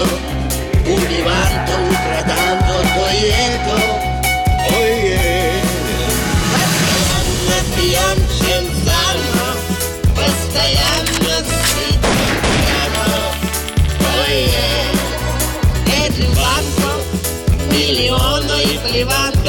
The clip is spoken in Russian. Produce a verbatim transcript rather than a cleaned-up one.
убивando, украдando то и это. Ой, постоянно пьем чинзано, постоянно сидим прямо. Ой, это банко, миллионы и плевать.